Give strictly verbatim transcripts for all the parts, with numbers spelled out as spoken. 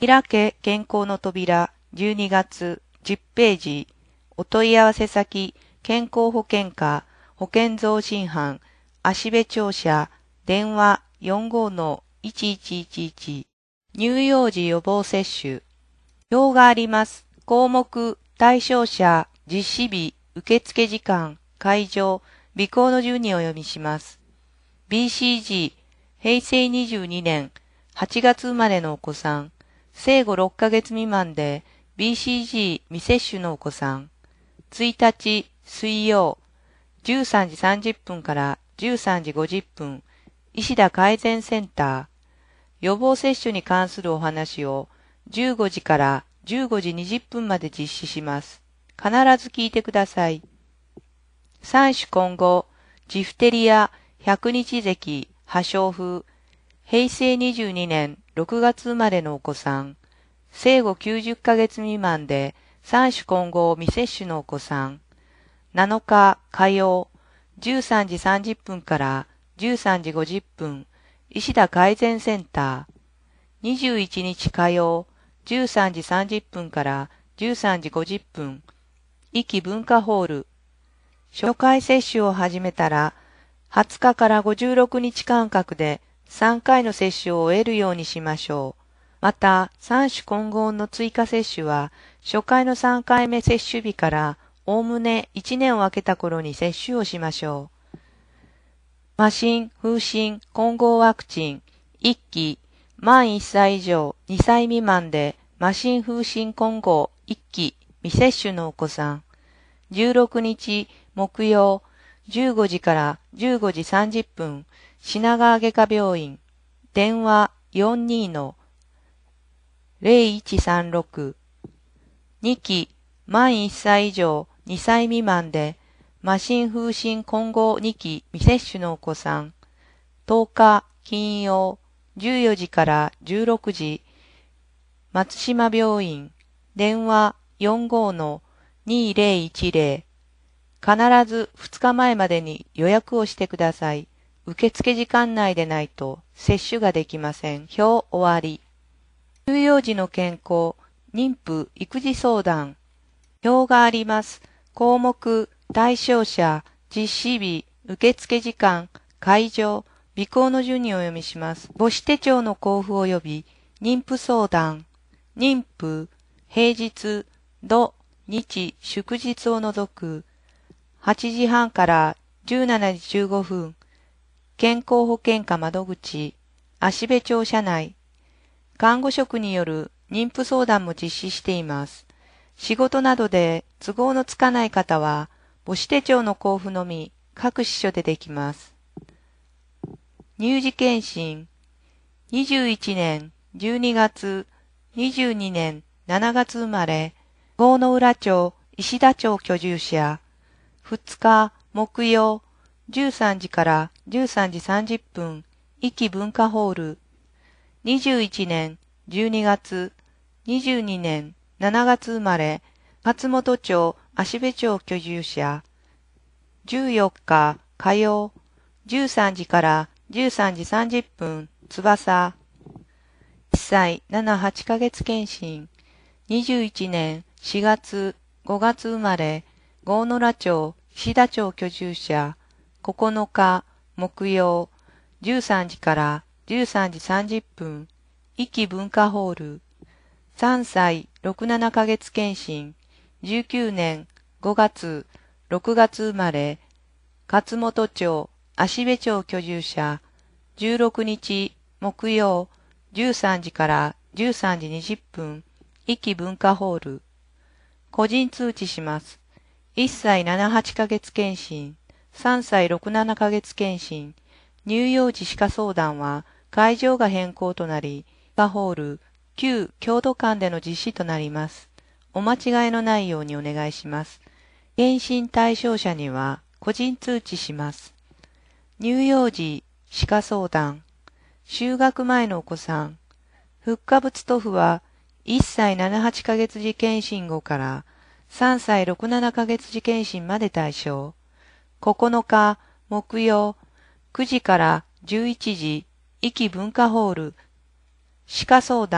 開け健康の扉じゅうにがつじゅっページ。お問い合わせ先健康保険課保険増進班芦部庁舎電話 よんごーいちいちいちいち。乳幼児予防接種。表があります。項目対象者実施日受付時間会場備考の順にお読みします。ビーシージー 平成にじゅうにねんはちがつ生まれのお子さん、生後ろっかげつ未満で ビーシージー 未接種のお子さん、ついたち水曜じゅうさんじさんじゅっぷんからじゅうさんじごじゅっぷん、石田改善センター、予防接種に関するお話をじゅうごじからじゅうごじにじゅっぷんまで実施します。必ず聞いてください。三種混合、ジフテリア、百日咳、破傷風、平成にじゅうにねんろくがつ生まれのお子さん、生後きゅうじゅっかげつ未満で三種混合未接種のお子さん、なのか火曜、じゅうさんじさんじゅっぷんからじゅうさんじごじゅっぷん、石田改善センター、にじゅういちにち火曜、じゅうさんじさんじゅっぷんからじゅうさんじごじゅっぷん、壱岐文化ホール。初回接種を始めたら、はつかからごじゅうろくにち間隔でさんかいの接種を終えるようにしましょう。また、三種混合の追加接種は、初回のさんかいめ接種日から、おおむねいちねんを空けた頃に接種をしましょう。麻疹、風疹、混合ワクチン、いっき、満いっさい以上にさい未満で、麻疹風疹混合いっき未接種のお子さん、じゅうろくにち木曜じゅうごじからじゅうごじさんじゅっぷん、品川外科病院、電話 よんにーのゼロいちさんろく、にき満いっさい以上にさい未満で、麻疹風疹混合にき未接種のお子さん、とおか金曜じゅうよじからじゅうろくじ、松島病院、電話 よんごーのにーぜろいちぜろ、必ずふつかまえまでに予約をしてください。受付時間内でないと接種ができません。表終わり。乳幼児の健康、妊婦、育児相談。表があります。項目、対象者、実施日、受付時間、会場、備考の順にお読みします。母子手帳の交付及び妊婦相談。妊婦、平日、土、日、祝日を除く、はちじはんからじゅうしちじじゅうごふん、健康保険課窓口、芦部庁舎内、看護職による妊婦相談も実施しています。仕事などで都合のつかない方は、母子手帳の交付のみ各支所でできます。乳児検診、にじゅういちねんじゅうにがつ、にじゅうにねんしちがつ生まれ、郷野浦町、石田町居住者、ふつか木曜、じゅうさんじからじゅうさんじさんじゅっぷん、壱岐文化ホール、にじゅういちねんじゅうにがつ、にじゅうにねんしちがつ生まれ、松本町、芦部町居住者、じゅうよっか火曜、じゅうさんじからじゅうさんじさんじゅっぷん、翼、いっさいななはちかげつ検診、にじゅういちねんしがつ、ごがつ生まれ、郷野浦町、石田町居住者、ここのか木曜、じゅうさんじからじゅうさんじさんじゅっぷん、壱岐文化ホール、さんさいろくななかげつ検診、じゅうきゅうねんごがつ、ろくがつ生まれ、勝本町、芦部町居住者、じゅうろくにち木曜、じゅうさんじからじゅうさんじにじゅっぷん、壱岐文化ホール、個人通知します。いっさいななはちかげつ検診、さんさいろくななかげつ検診、乳幼児歯科相談は会場が変更となり、歯科ホール、旧郷土館での実施となります。お間違いのないようにお願いします。検診対象者には個人通知します。乳幼児歯科相談、就学前のお子さん、復化物塗布はいっさいななはちかげつ時検診後からさんさいろくななかげつ時検診まで対象。ここのか木曜くじからじゅういちじ、壱岐文化ホール、歯科相談、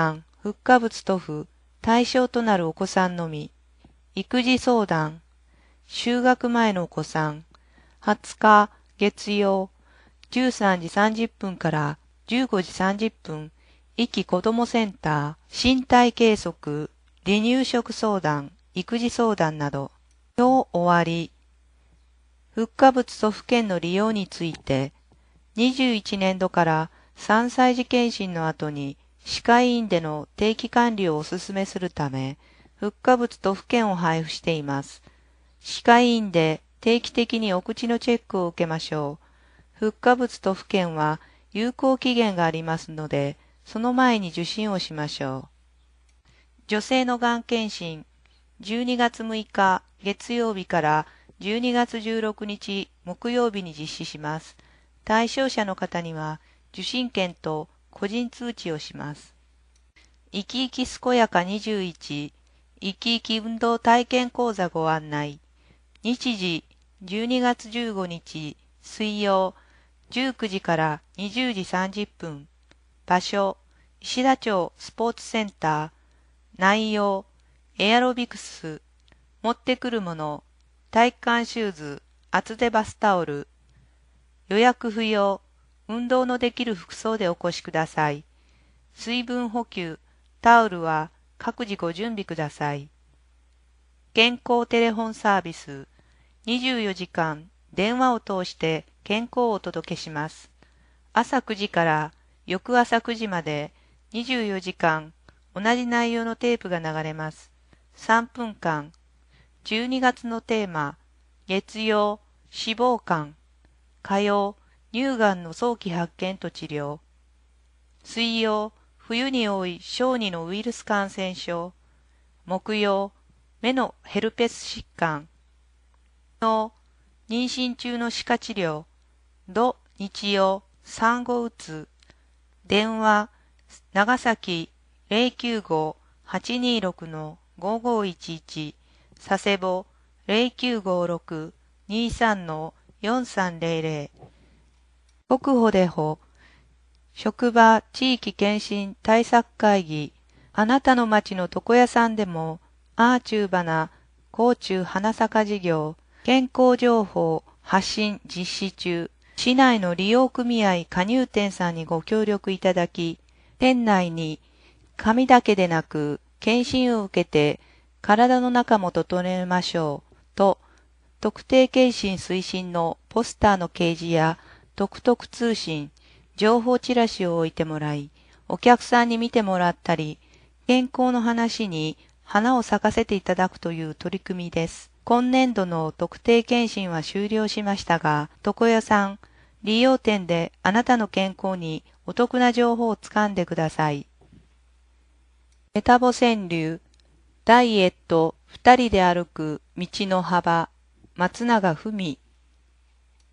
復化物塗布、対象となるお子さんのみ、育児相談、就学前のお子さん、はつか月曜、じゅうさんじさんじゅっぷんからじゅうごじさんじゅっぷん、壱岐子どもセンター、身体計測、離乳食相談、育児相談など、今日終わり。復化物塗布券の利用について、にじゅういちねんどからさんさい児検診の後に歯科医院での定期管理をお勧めするため、復化物塗布券を配布しています。歯科医院で定期的にお口のチェックを受けましょう。復化物塗布券は有効期限がありますので、その前に受診をしましょう。女性のがん検診、じゅうにがつむいか月曜日からじゅうにがつじゅうろくにち木曜日に実施します。対象者の方には受診券と個人通知をします。いきいき健やかにじゅういち、いきいき運動体験講座ご案内。日時じゅうにがつじゅうごにち水曜じゅうくじからにじゅうじさんじゅっぷん。場所石田町スポーツセンター。内容エアロビクス。持ってくるもの体育館シューズ、厚手バスタオル。予約不要。運動のできる服装でお越しください。水分補給、タオルは各自ご準備ください。健康テレフォンサービス。にじゅうよじかん電話を通して健康をお届けします。朝くじから翌朝くじまでにじゅうよじかん同じ内容のテープが流れます。さんぷんかん。じゅうにがつのテーマ、月曜、脂肪肝。火曜、乳がんの早期発見と治療。水曜、冬に多い小児のウイルス感染症。木曜、目のヘルペス疾患。の妊娠中の歯科治療。土日曜、産後うつ。電話、長崎 ゼロきゅうご はちにろく ごごいちいち。佐世保 ゼロきゅうごろく にさん よんさんゼロゼロ。国保で保。職場地域検診対策会議。あなたの町の床屋さんでも、アーチューバナ、甲虫花坂事業、健康情報発信実施中。市内の利用組合加入店さんにご協力いただき、店内に紙だけでなく検診を受けて体の中も整えましょうと、特定検診推進のポスターの掲示やトクトク通信、情報チラシを置いてもらい、お客さんに見てもらったり、健康の話に花を咲かせていただくという取り組みです。今年度の特定検診は終了しましたが、床屋さん、利用店であなたの健康にお得な情報をつかんでください。メタボ川柳、ダイエット、二人で歩く道の幅、松永文。